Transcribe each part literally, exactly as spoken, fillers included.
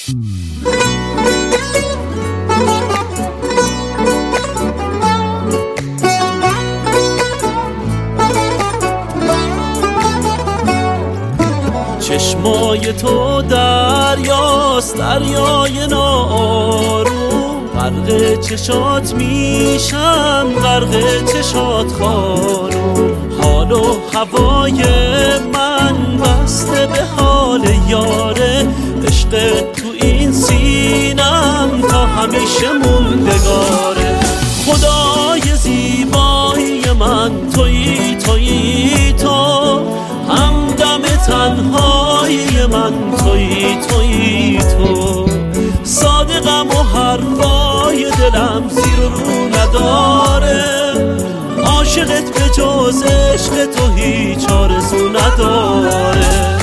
چشمای تو دریاست، دریای ناآروم، غرق چشات میشم، غرق چشات خانوم. حال و هوای من بسته به حال یاره، عشق تو این سینم تا همیشه موندگاره. خدای زیبایی من تویی تویی تو، همدم تنهایی من تویی تویی تو. صادقم و حرفای دلم زیر و رو نداره، عاشقت به جز عشق تو هیچ آرزو نداره.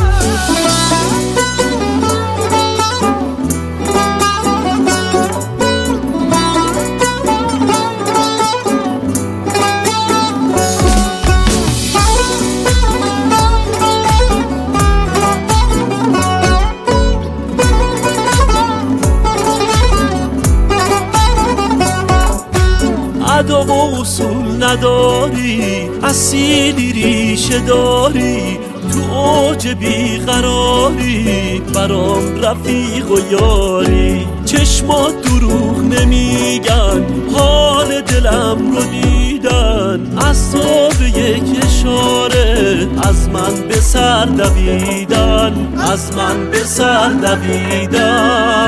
ادب و اصول نداری، اصیلی ریشه داری، تو اوج بیقراری، برام رفیق و یاری. چشمات دروغ نمیگن، حال دلم رو دیدن، از تو به یک اشاره از من به سر دویدن، از من به سر دویدن.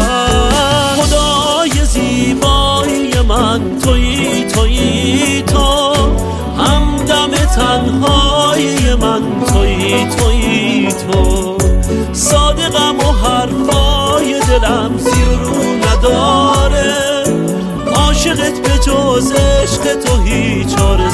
خدای زیبایی من تویی تویی تو، همدم تنهایی من تویی تویی تو. صادقم و حرفای دلم زیر رو نداره، عاشقت به جز عشق تو هیچ آرزو